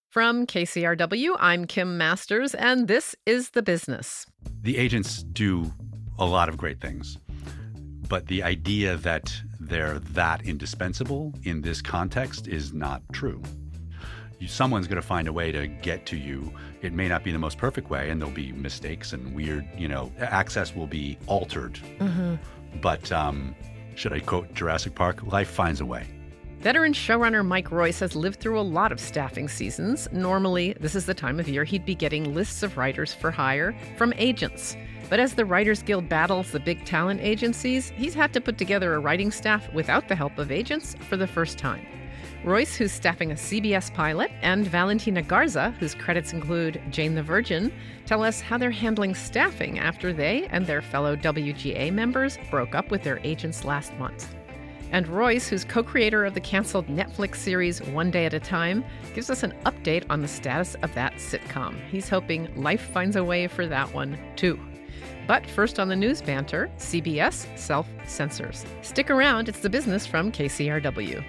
From KCRW, I'm Kim Masters, and this is The Business. The agents do a lot of great things, but the idea that they're that indispensable in this context is not true. Someone's going to find a way to get to you. It may not be the most perfect way, and there'll be mistakes and weird, access will be altered. Mm-hmm. But should I quote Jurassic Park? Life finds a way. Veteran showrunner Mike Royce has lived through a lot of staffing seasons. Normally, this is the time of year he'd be getting lists of writers for hire from agents. But as the Writers Guild battles the big talent agencies, he's had to put together a writing staff without the help of agents for the first time. Royce, who's staffing a CBS pilot, and Valentina Garza, whose credits include Jane the Virgin, tell us how they're handling staffing after they and their fellow WGA members broke up with their agents last month. And Royce, who's co-creator of the canceled Netflix series One Day at a Time, gives us an update on the status of that sitcom. He's hoping life finds a way for that one, too. But first on the news banter, CBS self-censors. Stick around, it's The Business from KCRW.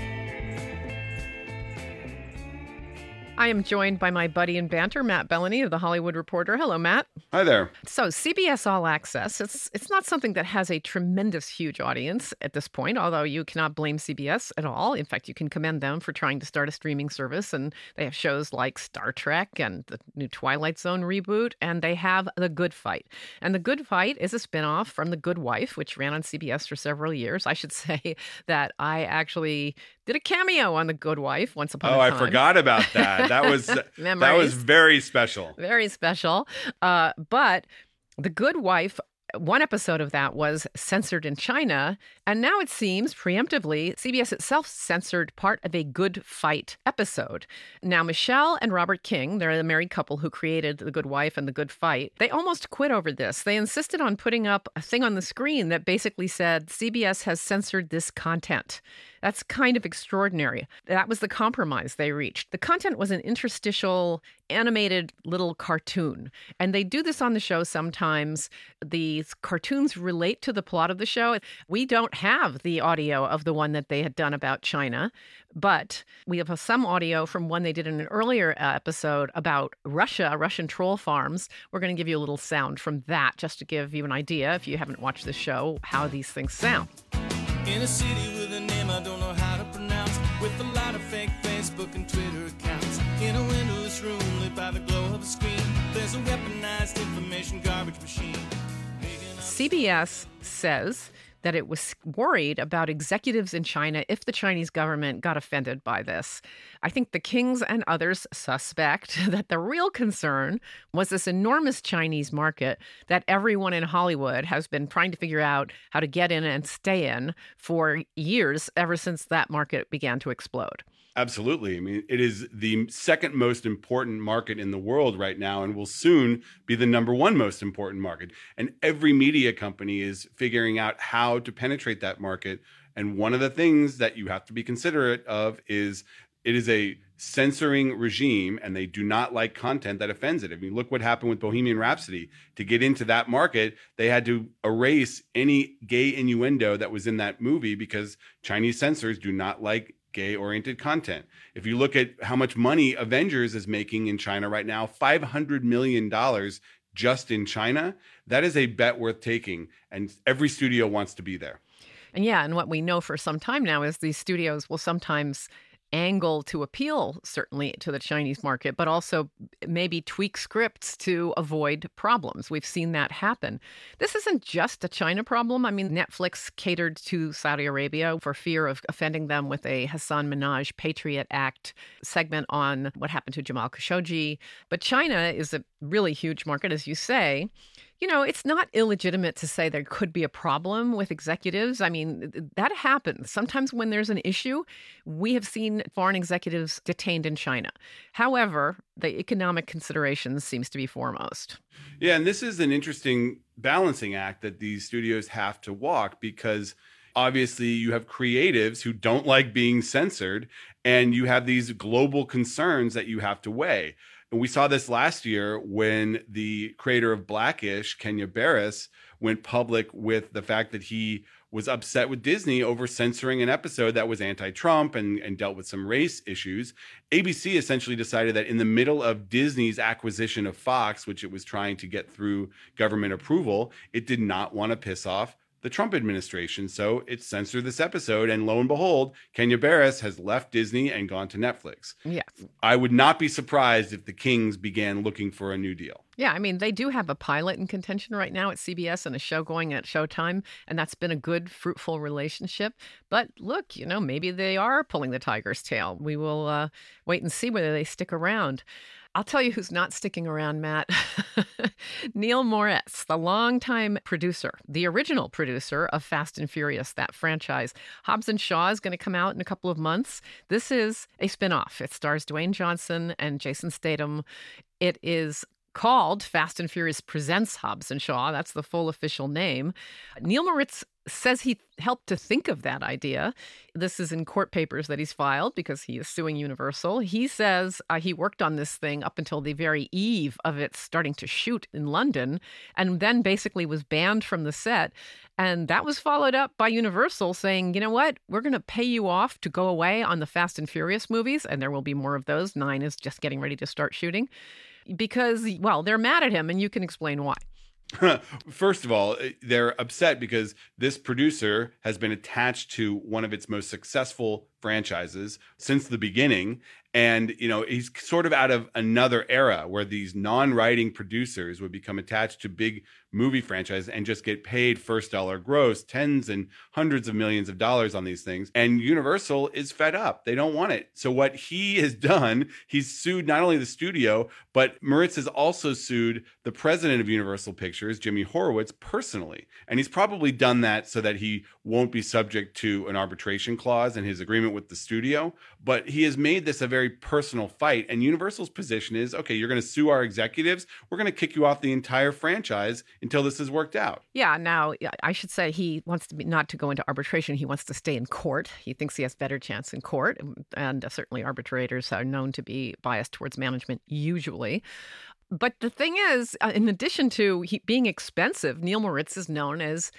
I am joined by my buddy in banter, Matt Bellany of The Hollywood Reporter. Hello, Matt. Hi there. So CBS All Access, it's not something that has a tremendous, huge audience at this point, although you cannot blame CBS at all. In fact, you can commend them for trying to start a streaming service, and they have shows like Star Trek and the new Twilight Zone reboot, and they have The Good Fight. And The Good Fight is a spinoff from The Good Wife, which ran on CBS for several years. I should say that I actually did a cameo on The Good Wife once upon a time. Oh, I forgot about that. That was very special. Very special. But The Good Wife, one episode of that was censored in China, and now it seems preemptively CBS itself censored part of a Good Fight episode. Now, Michelle and Robert King, they're the married couple who created The Good Wife and The Good Fight, they almost quit over this. They insisted on putting up a thing on the screen that basically said, CBS has censored this content. That's kind of extraordinary. That was the compromise they reached. The content was an interstitial, animated little cartoon. And they do this on the show sometimes. These cartoons relate to the plot of the show. We don't have the audio of the one that they had done about China, but we have some audio from one they did in an earlier episode about Russia, Russian troll farms. We're going to give you a little sound from that just to give you an idea, if you haven't watched the show, how these things sound. In a city with a name I don't know how to pronounce, with a lot of fake Facebook and Twitter accounts, in a windowless room lit by the glow of a screen, there's a weaponized information garbage machine. CBS says that it was worried about executives in China if the Chinese government got offended by this. I think the Kings and others suspect that the real concern was this enormous Chinese market that everyone in Hollywood has been trying to figure out how to get in and stay in for years, ever since that market began to explode. Absolutely. I mean, it is the second most important market in the world right now and will soon be the number one most important market. And every media company is figuring out how to penetrate that market. And one of the things that you have to be considerate of is it is a censoring regime, and they do not like content that offends it. I mean, look what happened with Bohemian Rhapsody. To get into that market, they had to erase any gay innuendo that was in that movie because Chinese censors do not like gay-oriented content. If you look at how much money Avengers is making in China right now, $500 million just in China, that is a bet worth taking, and every studio wants to be there. And what we know for some time now is these studios will sometimes angle to appeal, certainly, to the Chinese market, but also maybe tweak scripts to avoid problems. We've seen that happen. This isn't just a China problem. I mean, Netflix catered to Saudi Arabia for fear of offending them with a Hassan Minhaj Patriot Act segment on what happened to Jamal Khashoggi. But China is a really huge market, as you say. You know, it's not illegitimate to say there could be a problem with executives. I mean, that happens. Sometimes when there's an issue, we have seen foreign executives detained in China. However, the economic considerations seems to be foremost. Yeah, and this is an interesting balancing act that these studios have to walk because obviously you have creatives who don't like being censored, and you have these global concerns that you have to weigh. And we saw this last year when the creator of Blackish, Kenya Barris, went public with the fact that he was upset with Disney over censoring an episode that was anti-Trump and dealt with some race issues. ABC essentially decided that in the middle of Disney's acquisition of Fox, which it was trying to get through government approval, it did not want to piss off the Trump administration, so it censored this episode, and lo and behold, Kenya Barris has left Disney and gone to Netflix. Yes. I would not be surprised if the Kings began looking for a new deal. Yeah, I mean, they do have a pilot in contention right now at CBS and a show going at Showtime, and that's been a good, fruitful relationship. But look, maybe they are pulling the tiger's tail. We will wait and see whether they stick around. I'll tell you who's not sticking around, Matt. Neil Moritz, the longtime producer, the original producer of Fast and Furious, that franchise. Hobbs & Shaw is going to come out in a couple of months. This is a spinoff. It stars Dwayne Johnson and Jason Statham. It is called Fast and Furious Presents Hobbs & Shaw. That's the full official name. Neil Moritz says he helped to think of that idea. This is in court papers that he's filed because he is suing Universal. He says he worked on this thing up until the very eve of it starting to shoot in London, and then basically was banned from the set. And that was followed up by Universal saying, you know what, we're going to pay you off to go away on the Fast and Furious movies, and there will be more of those. 9 is just getting ready to start shooting. Because, well, they're mad at him, and you can explain why. First of all, they're upset because this producer has been attached to one of its most successful franchises since the beginning. And, he's sort of out of another era where these non-writing producers would become attached to big movie franchises and just get paid first dollar gross, tens and hundreds of millions of dollars on these things. And Universal is fed up. They don't want it. So what he has done, he's sued not only the studio, but Moritz has also sued the president of Universal Pictures, Jimmy Horowitz, personally. And he's probably done that so that he won't be subject to an arbitration clause in his agreement with the studio. But he has made this a very personal fight. And Universal's position is, okay, you're going to sue our executives. We're going to kick you off the entire franchise until this is worked out. Yeah. Now, I should say he wants to not to go into arbitration. He wants to stay in court. He thinks he has better chance in court. And certainly arbitrators are known to be biased towards management usually. But the thing is, in addition to being expensive, Neil Moritz is known as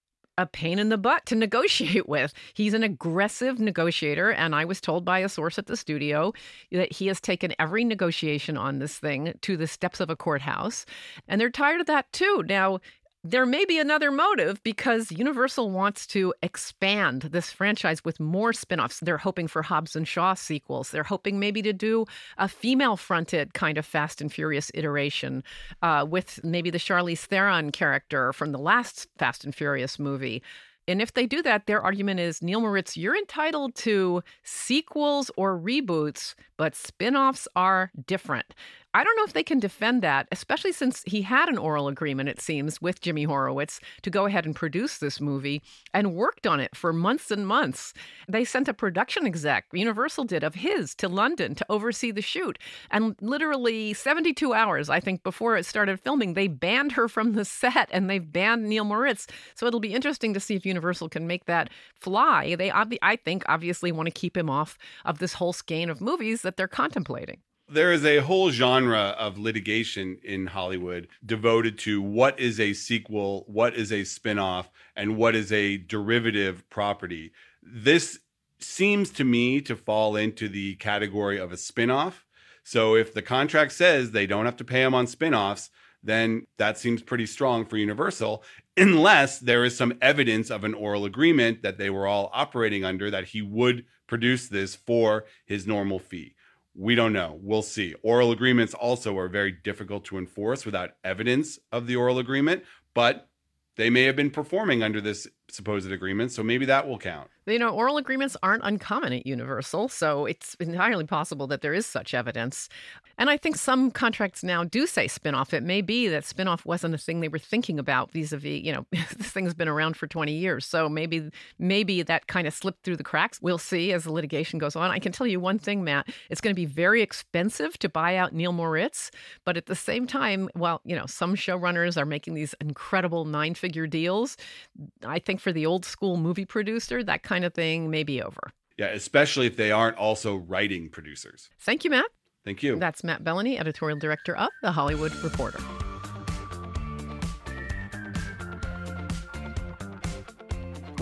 a pain in the butt to negotiate with. He's an aggressive negotiator, and I was told by a source at the studio that he has taken every negotiation on this thing to the steps of a courthouse, and they're tired of that too. Now, there may be another motive because Universal wants to expand this franchise with more spinoffs. They're hoping for Hobbs & Shaw sequels. They're hoping maybe to do a female-fronted kind of Fast and Furious iteration with maybe the Charlize Theron character from the last Fast and Furious movie. And if they do that, their argument is, Neil Moritz, you're entitled to sequels or reboots, but spinoffs are different. I don't know if they can defend that, especially since he had an oral agreement, it seems, with Jimmy Horowitz to go ahead and produce this movie and worked on it for months and months. They sent a production exec, Universal did, of his to London to oversee the shoot. And literally 72 hours, I think, before it started filming, they banned her from the set and they've banned Neil Moritz. So it'll be interesting to see if Universal can make that fly. They, I think, obviously want to keep him off of this whole skein of movies that they're contemplating. There is a whole genre of litigation in Hollywood devoted to what is a sequel, what is a spinoff, and what is a derivative property. This seems to me to fall into the category of a spinoff. So if the contract says they don't have to pay them on spinoffs, then that seems pretty strong for Universal, unless there is some evidence of an oral agreement that they were all operating under that he would produce this for his normal fee. We don't know. We'll see. Oral agreements also are very difficult to enforce without evidence of the oral agreement, but they may have been performing under this supposed agreement, so maybe that will count. Oral agreements aren't uncommon at Universal, so it's entirely possible that there is such evidence. And I think some contracts now do say spinoff. It may be that spinoff wasn't a thing they were thinking about vis-a-vis, this thing's been around for 20 years. So maybe that kind of slipped through the cracks. We'll see as the litigation goes on. I can tell you one thing, Matt, it's going to be very expensive to buy out Neil Moritz. But at the same time, while, some showrunners are making these incredible 9-figure deals, I think for the old school movie producer, that kind of thing may be over. Yeah, especially if they aren't also writing producers. Thank you, Matt. Thank you. That's Matt Bellany, editorial director of The Hollywood Reporter.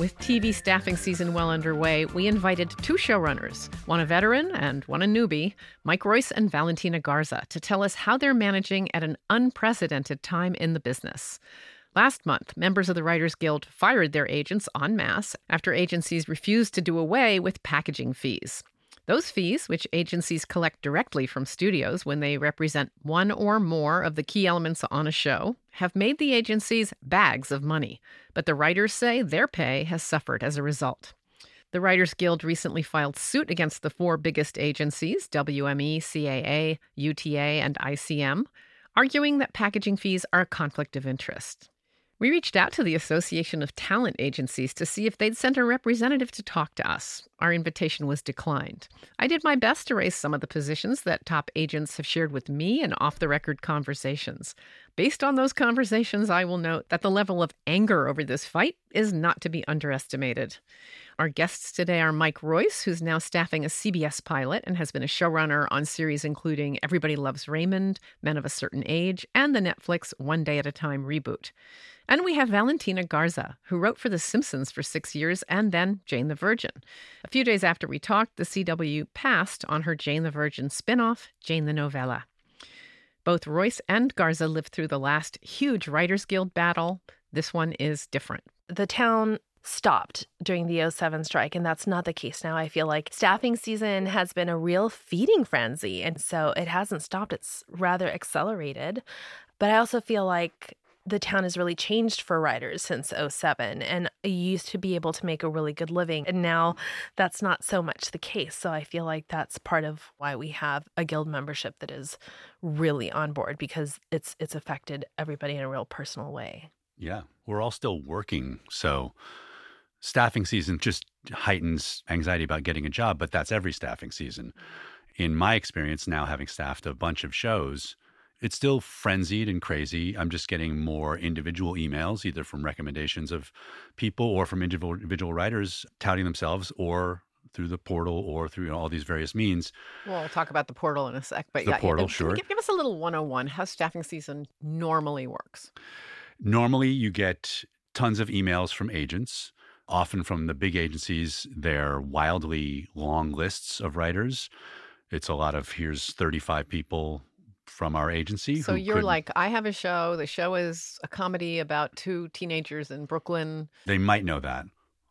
With TV staffing season well underway, we invited two showrunners, one a veteran and one a newbie, Mike Royce and Valentina Garza, to tell us how they're managing at an unprecedented time in the business. Last month, members of the Writers Guild fired their agents en masse after agencies refused to do away with packaging fees. Those fees, which agencies collect directly from studios when they represent one or more of the key elements on a show, have made the agencies bags of money. But the writers say their pay has suffered as a result. The Writers Guild recently filed suit against the four biggest agencies, WME, CAA, UTA, and ICM, arguing that packaging fees are a conflict of interest. We reached out to the Association of Talent Agencies to see if they'd send a representative to talk to us. Our invitation was declined. I did my best to raise some of the positions that top agents have shared with me in off-the-record conversations. Based on those conversations, I will note that the level of anger over this fight is not to be underestimated. Our guests today are Mike Royce, who's now staffing a CBS pilot and has been a showrunner on series including Everybody Loves Raymond, Men of a Certain Age, and the Netflix One Day at a Time reboot. And we have Valentina Garza, who wrote for The Simpsons for 6 years and then Jane the Virgin. A few days after we talked, the CW passed on her Jane the Virgin spinoff, Jane the Novella. Both Royce and Garza lived through the last huge Writers Guild battle. This one is different. The town stopped during the 2007 strike, and that's not the case now. I feel like staffing season has been a real feeding frenzy, and so it hasn't stopped. It's rather accelerated. But I also feel like the town has really changed for writers since 2007, and you used to be able to make a really good living, and now that's not so much the case. So I feel like that's part of why we have a guild membership that is really on board, because it's affected everybody in a real personal way. Yeah, we're all still working, so staffing season just heightens anxiety about getting a job, but that's every staffing season. In my experience now, having staffed a bunch of shows, it's still frenzied and crazy. I'm just getting more individual emails, either from recommendations of people or from individual writers touting themselves, or through the portal, or through all these various means. We'll talk about the portal in a sec. But The portal, sure. Give us a little 101, how staffing season normally works. Normally, you get tons of emails from agents. Often from the big agencies, they're wildly long lists of writers. It's a lot of, here's 35 people from our agency. So you're like, I have a show. The show is a comedy about two teenagers in Brooklyn. They might know that.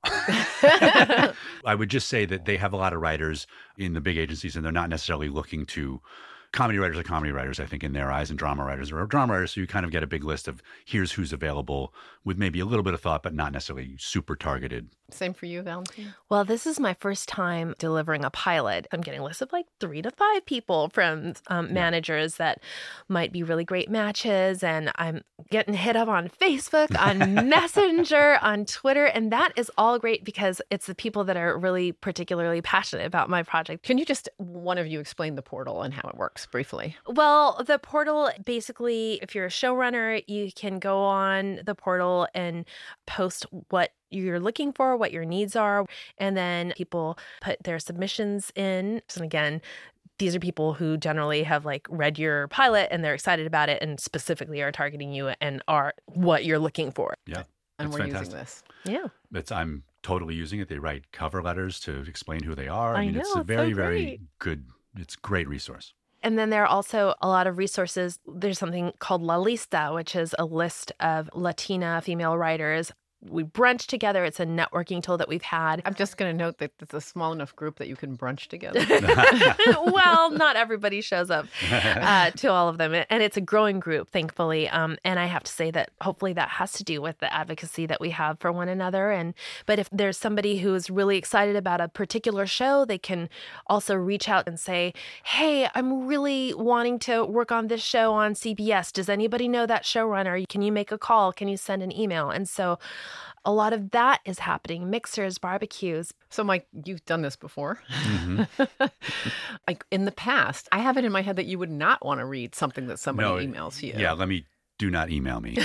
I would just say that they have a lot of writers in the big agencies, and they're not necessarily looking to. Comedy writers are comedy writers, I think, in their eyes, and drama writers are drama writers. So you kind of get a big list of here's who's available with maybe a little bit of thought, but not necessarily super targeted. Same for you, Valentina? Well, this is my first time delivering a pilot. I'm getting a list of like 3 to 5 people from managers that might be really great matches. And I'm getting hit up on Facebook, on Messenger, on Twitter. And that is all great because it's the people that are really particularly passionate about my project. Can you just, one of you, explain the portal and how it works briefly? Well, the portal, basically, if you're a showrunner, you can go on the portal and post what you're looking for, what your needs are, and then people put their submissions in. And again, these are people who generally have like read your pilot and they're excited about it and specifically are targeting you and are what you're looking for. Yeah. And we're fantastic. using this. Yeah. I'm totally using it. They write cover letters to explain who they are. I mean, know, it's a it's very, so very great. good, it's a great resource. And then there are also a lot of resources. There's something called La Lista, which is a list of Latina female writers. We brunch together. It's a networking tool that we've had. I'm just going to note that it's a small enough group that you can brunch together. Well, not everybody shows up to all of them. And it's a growing group, thankfully. And I have to say that hopefully that has to do with the advocacy that we have for one another. But if there's somebody who is really excited about a particular show, they can also reach out and say, hey, I'm really wanting to work on this show on CBS. Does anybody know that showrunner? Can you make a call? Can you send an email? And so a lot of that is happening. Mixers, barbecues. So, Mike, you've done this before. Mm-hmm. Like in the past, I have it in my head that you would not want to read something that somebody No, emails you. Yeah, do not email me.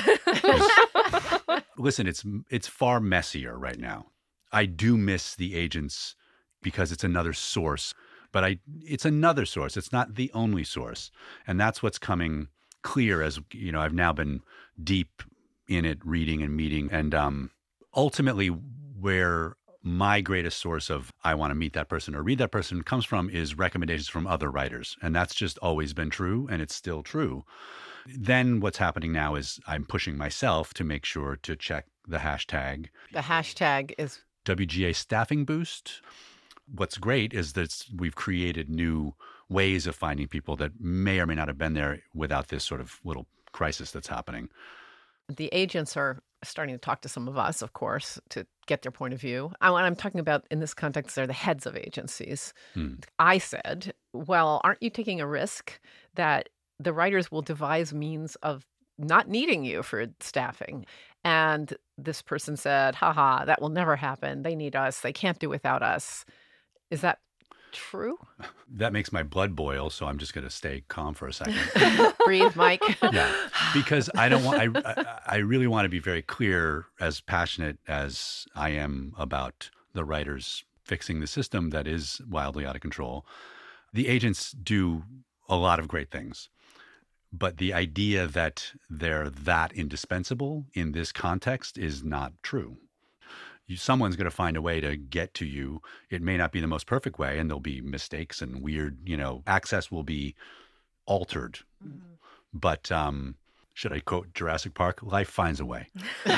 Listen, it's far messier right now. I do miss the agents because it's another source, but it's another source. It's not the only source. And that's what's coming clear as, I've now been deep in it, reading and meeting. And ultimately, where my greatest source of I want to meet that person or read that person comes from is recommendations from other writers. And that's just always been true, and it's still true. Then what's happening now is I'm pushing myself to make sure to check the hashtag. The hashtag is WGA Staffing Boost. What's great is that we've created new ways of finding people that may or may not have been there without this sort of little crisis that's happening. the agents are starting to talk to some of us, of course, to get their point of view. What I'm talking about in this context are the heads of agencies. I said, well, aren't you taking a risk that the writers will devise means of not needing you for staffing? And this person said, haha, that will never happen. They need us. They can't do without us. Is that true? That makes my blood boil, so I'm just going to stay calm for a second. Breathe, Mike. Yeah, because I don't want. I really want to be very clear, as passionate as I am about the writers fixing the system that is wildly out of control. The agents do a lot of great things, but the idea that they're that indispensable in this context is not true. Someone's going to find a way to get to you. It may not be the most perfect way, and there'll be mistakes and weird, access will be altered. Mm-hmm. But should I quote Jurassic Park? Life finds a way.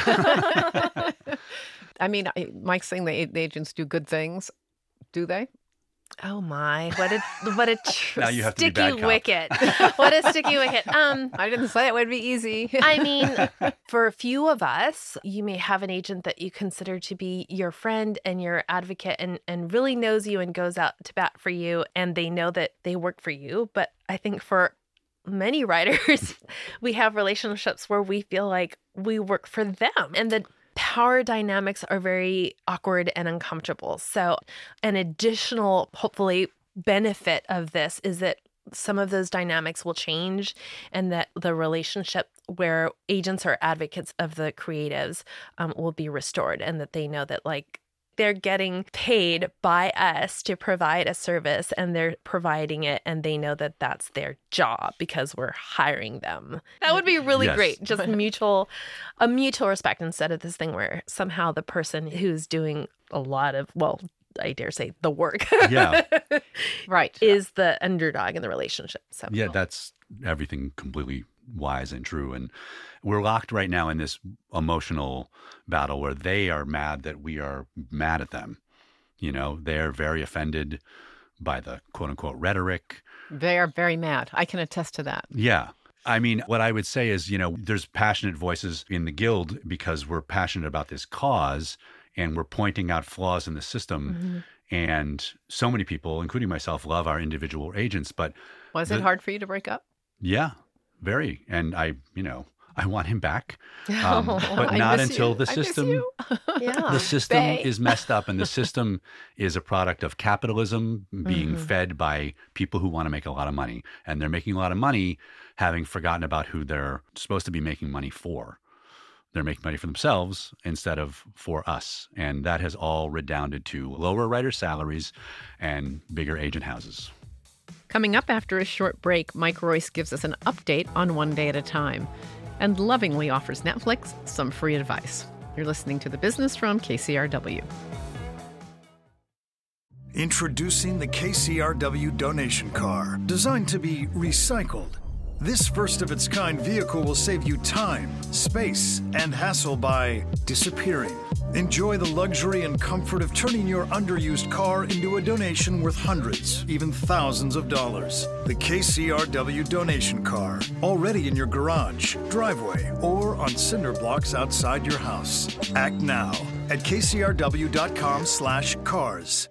I mean, Mike's saying the agents do good things. Do they? Oh my! What a now you have to sticky be bad cop. wicket! What a sticky wicket! I didn't say it would be easy. I mean, for a few of us, you may have an agent that you consider to be your friend and your advocate, and really knows you and goes out to bat for you, and they know that they work for you. But I think for many writers, we have relationships where we feel like we work for them, and the power dynamics are very awkward and uncomfortable. So an additional, hopefully, benefit of this is that some of those dynamics will change, and that the relationship where agents are advocates of the creatives will be restored, and that they know that they're getting paid by us to provide a service, and they're providing it, and they know that that's their job because we're hiring them. That would be really great. Just a mutual respect, instead of this thing where somehow the person who's doing a lot of, I dare say, the work, right, is the underdog in the relationship. So that's everything completely wise and true. And we're locked right now in this emotional battle where they are mad that we are mad at them. They're very offended by the quote unquote rhetoric. They are very mad. I can attest to that. Yeah. I mean, what I would say is, there's passionate voices in the Guild because we're passionate about this cause and we're pointing out flaws in the system. Mm-hmm. And so many people, including myself, love our individual agents. But was it hard for you to break up? Yeah, very. And I want him back, but not until the system. The system is messed up, and the system is a product of capitalism being fed by people who want to make a lot of money, and they're making a lot of money, having forgotten about who they're supposed to be making money for. They're making money for themselves instead of for us, and that has all redounded to lower writer salaries and bigger agent houses. Coming up after a short break, Mike Royce gives us an update on One Day at a Time and lovingly offers Netflix some free advice. You're listening to The Business from KCRW. Introducing the KCRW donation car, designed to be recycled. This first-of-its-kind vehicle will save you time, space, and hassle by disappearing. Enjoy the luxury and comfort of turning your underused car into a donation worth hundreds, even thousands of dollars. The KCRW donation car, already in your garage, driveway, or on cinder blocks outside your house. Act now at kcrw.com/cars.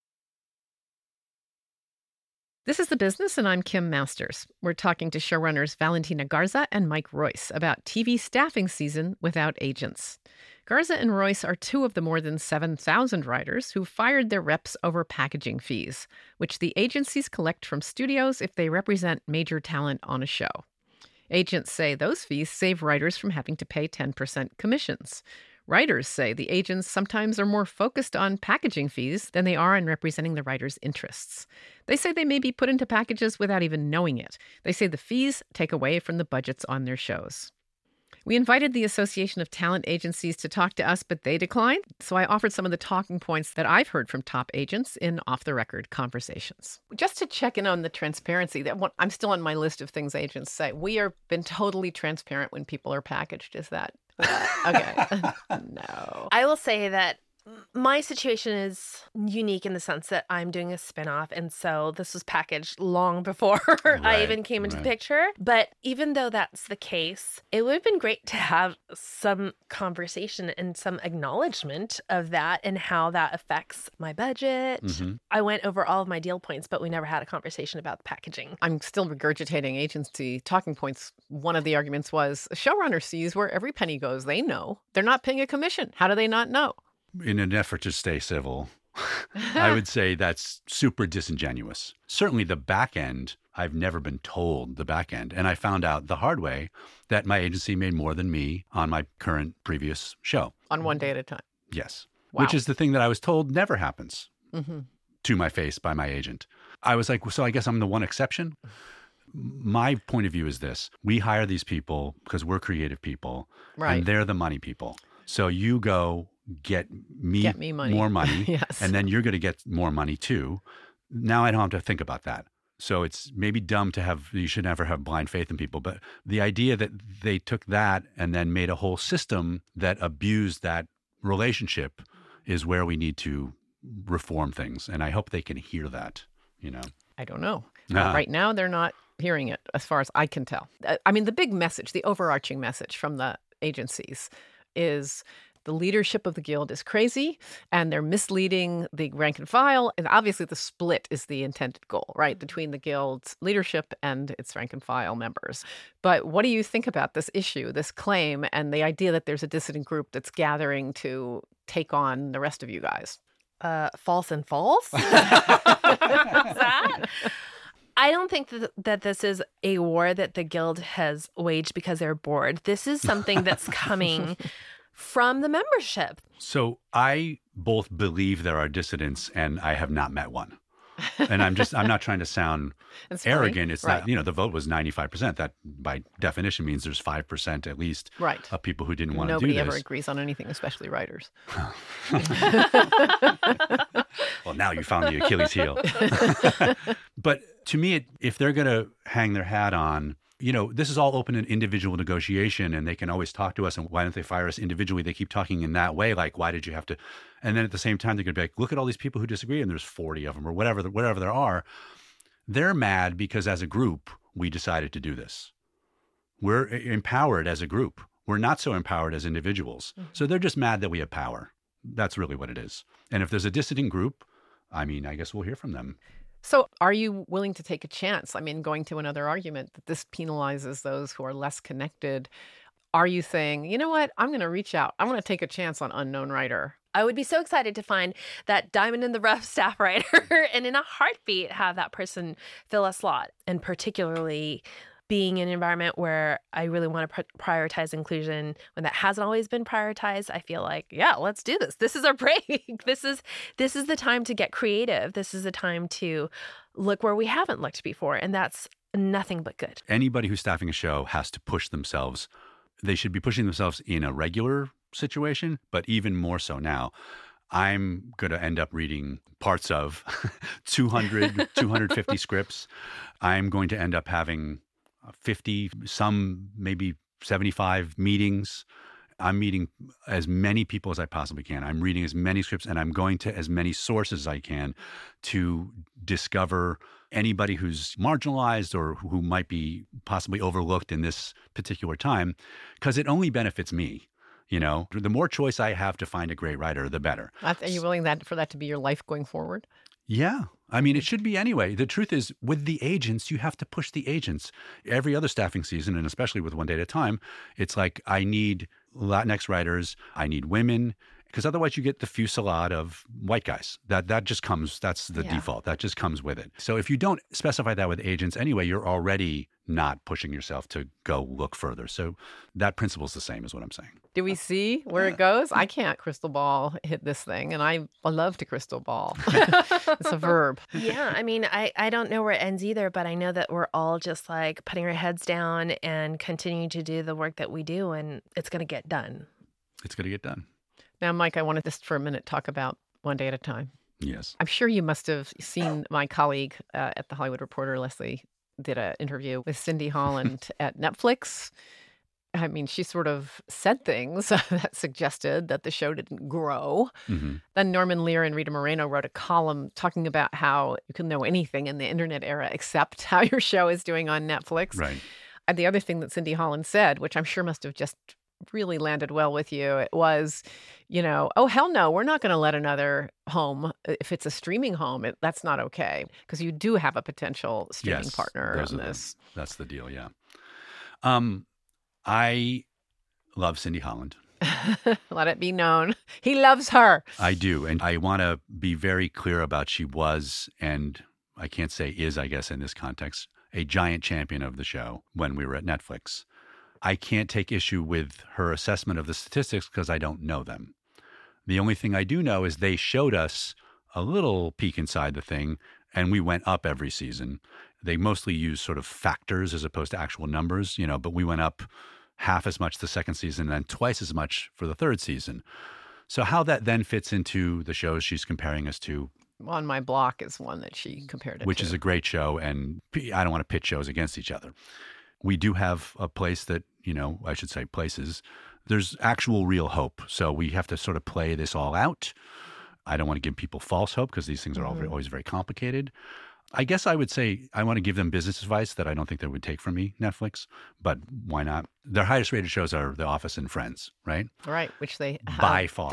This is The Business, and I'm Kim Masters. We're talking to showrunners Valentina Garza and Mike Royce about TV staffing season without agents. Garza and Royce are two of the more than 7,000 writers who fired their reps over packaging fees, which the agencies collect from studios if they represent major talent on a show. Agents say those fees save writers from having to pay 10% commissions. Writers say the agents sometimes are more focused on packaging fees than they are on representing the writer's interests. They say they may be put into packages without even knowing it. They say the fees take away from the budgets on their shows. We invited the Association of Talent Agencies to talk to us, but they declined. So I offered some of the talking points that I've heard from top agents in off-the-record conversations. Just to check in on the transparency, I'm still on my list of things agents say. We have been totally transparent when people are packaged. Is that okay? No. I will say that my situation is unique in the sense that I'm doing a spinoff. And so this was packaged long before I even came into the picture. But even though that's the case, it would have been great to have some conversation and some acknowledgement of that and how that affects my budget. Mm-hmm. I went over all of my deal points, but we never had a conversation about the packaging. I'm still regurgitating agency talking points. One of the arguments was a showrunner sees where every penny goes. They know. They're not paying a commission. How do they not know? In an effort to stay civil, I would say that's super disingenuous. Certainly the back end, I've never been told the back end. And I found out the hard way that my agency made more than me on my current previous show. On one day at a time. Yes. Wow. Which is the thing that I was told never happens to my face by my agent. I was like, so I guess I'm the one exception. My point of view is this. We hire these people because we're creative people and they're the money people. So you go get me money. More money, yes. And then you're going to get more money too. Now I don't have to think about that. So it's maybe dumb to have, you should never have blind faith in people. But the idea that they took that and then made a whole system that abused that relationship is where we need to reform things. And I hope they can hear that, you know. I don't know. Right now, they're not hearing it as far as I can tell. I mean, the big message, the overarching message from the agencies is the leadership of the Guild is crazy and they're misleading the rank and file. And obviously the split is the intended goal, right? Between the Guild's leadership and its rank and file members. But what do you think about this issue, this claim, and the idea that there's a dissident group that's gathering to take on the rest of you guys? False and false? That? I don't think that this is a war that the Guild has waged because they're bored. This is something that's coming from the membership. So I both believe there are dissidents and I have not met one. And I'm not trying to sound arrogant. It's not, the vote was 95%. That by definition means there's 5% at least of people who didn't want to do this. Nobody ever agrees on anything, especially writers. Well, now you found the Achilles heel. But to me, if they're going to hang their hat on, this is all open in individual negotiation and they can always talk to us and why don't they fire us individually? They keep talking in that way. Like, why did you have to? And then at the same time, they're going to be like, look at all these people who disagree and there's 40 of them or whatever there are. They're mad because as a group, we decided to do this. We're empowered as a group. We're not so empowered as individuals. Mm-hmm. So they're just mad that we have power. That's really what it is. And if there's a dissident group, I guess we'll hear from them. So are you willing to take a chance? Going to another argument that this penalizes those who are less connected. Are you saying, you know what, I'm going to reach out. I want to take a chance on unknown writer. I would be so excited to find that diamond in the rough staff writer and in a heartbeat have that person fill a slot. And particularly being in an environment where I really want to prioritize inclusion when that hasn't always been prioritized, I feel like, yeah, let's do this. This is our break. This is the time to get creative. This is the time to look where we haven't looked before. And that's nothing but good. Anybody who's staffing a show has to push themselves. They should be pushing themselves in a regular situation, but even more so now. I'm going to end up reading parts of 250 scripts. I'm going to end up having 50, some maybe 75 meetings. I'm meeting as many people as I possibly can. I'm reading as many scripts and I'm going to as many sources as I can to discover anybody who's marginalized or who might be possibly overlooked in this particular time, because it only benefits me. The more choice I have to find a great writer, the better. Are you willing for that to be your life going forward? Yeah. It should be anyway. The truth is, with the agents, you have to push the agents. Every other staffing season, and especially with One Day at a Time, it's like, I need Latinx writers, I need women, because otherwise you get the fusillade of white guys. That just comes, that's the default. That just comes with it. So if you don't specify that with agents anyway, you're already not pushing yourself to go look further. So that principle is the same, is what I'm saying. Do we see where it goes? I can't crystal ball hit this thing, and I love to crystal ball. It's a verb. Yeah, I mean, I don't know where it ends either, but I know that we're all just like putting our heads down and continuing to do the work that we do, and it's going to get done. It's going to get done. Now, Mike, I wanted just for a minute talk about One Day at a Time. Yes. I'm sure you must have seen my colleague at The Hollywood Reporter, Leslie, did an interview with Cindy Holland at Netflix. I mean, she sort of said things that suggested that the show didn't grow. Mm-hmm. Then Norman Lear and Rita Moreno wrote a column talking about how you can know anything in the internet era except how your show is doing on Netflix. Right. And the other thing that Cindy Holland said, which I'm sure must have just really landed well with you, it was, oh, hell no, we're not going to let another home, if it's a streaming home, that's not okay. Because you do have a potential streaming partner on this. That's the deal, yeah. I love Cindy Holland. Let it be known. He loves her. I do. And I want to be very clear about she was, and I can't say is, I guess, in this context, a giant champion of the show when we were at Netflix. I can't take issue with her assessment of the statistics because I don't know them. The only thing I do know is they showed us a little peek inside the thing, and we went up every season. They mostly use sort of factors as opposed to actual numbers, but we went up half as much the second season and twice as much for the third season. So how that then fits into the shows she's comparing us to. On My Block is one that she compared it to. Which is a great show, and I don't want to pit shows against each other. We do have a place that, I should say places, there's actual real hope. So we have to sort of play this all out. I don't want to give people false hope because these things are always very complicated. I guess I would say I want to give them business advice that I don't think they would take from me, Netflix, but why not? Their highest rated shows are The Office and Friends, right? Right, which they by far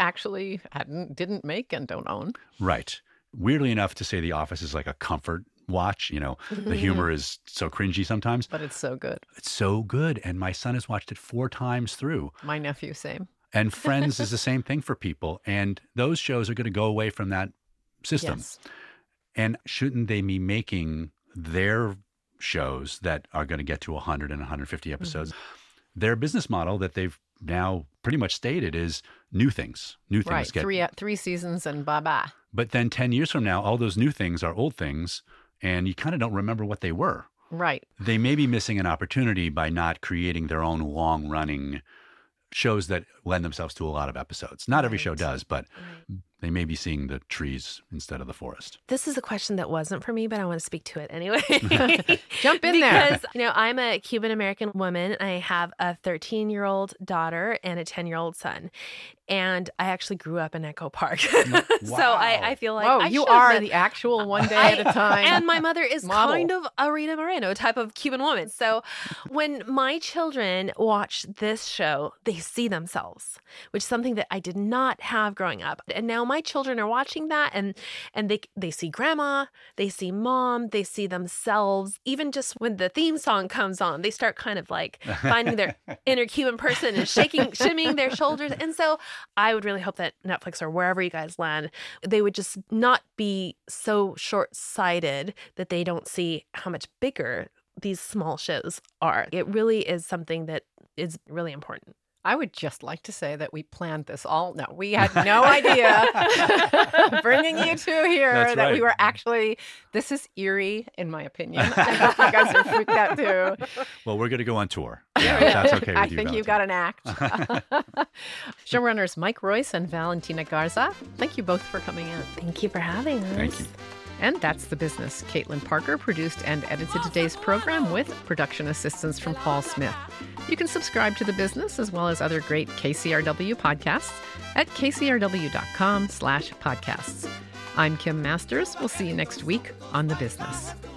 didn't make and don't own. Right. Weirdly enough, to say The Office is like a comfort watch, the humor is so cringy sometimes. But it's so good. It's so good. And my son has watched it 4 times through. My nephew, same. And Friends is the same thing for people. And those shows are going to go away from that system. Yes. And shouldn't they be making their shows that are going to get to 100 and 150 episodes? Their business model that they've now pretty much stated is new things. New things get 3 seasons and bye-bye. But then 10 years from now, all those new things are old things, and you kind of don't remember what they were. Right. They may be missing an opportunity by not creating their own long-running shows that lend themselves to a lot of episodes. Not every show does, but they may be seeing the trees instead of the forest. This is a question that wasn't for me, but I want to speak to it anyway. Jump in there. Because, I'm a Cuban-American woman. I have a 13-year-old daughter and a 10-year-old son. And I actually grew up in Echo Park. Wow. So I feel like you are the actual One Day at a Time. And my mother is model. kind of a Rita Moreno type of Cuban woman. So when my children watch this show, they see themselves, which is something that I did not have growing up. And now my children are watching that and they see grandma, they see mom, they see themselves. Even just when the theme song comes on, they start kind of like finding their inner Cuban person and shimmying their shoulders. And so I would really hope that Netflix or wherever you guys land, they would just not be so short-sighted that they don't see how much bigger these small shows are. It really is something that is really important. I would just like to say that we planned this all. No, we had no idea bringing you two here. That's that right. we were actually, this is eerie, in my opinion. I hope you guys are freaked out too. Well, we're going to go on tour. Yeah, if that's okay with I you, think you've got an act. Showrunners Mike Royce and Valentina Garza, thank you both for coming in. Thank you for having us. Thank you. And that's The Business. Caitlin Parker produced and edited today's program with production assistance from Paul Smith. You can subscribe to The Business as well as other great KCRW podcasts at kcrw.com/podcasts. I'm Kim Masters. We'll see you next week on The Business.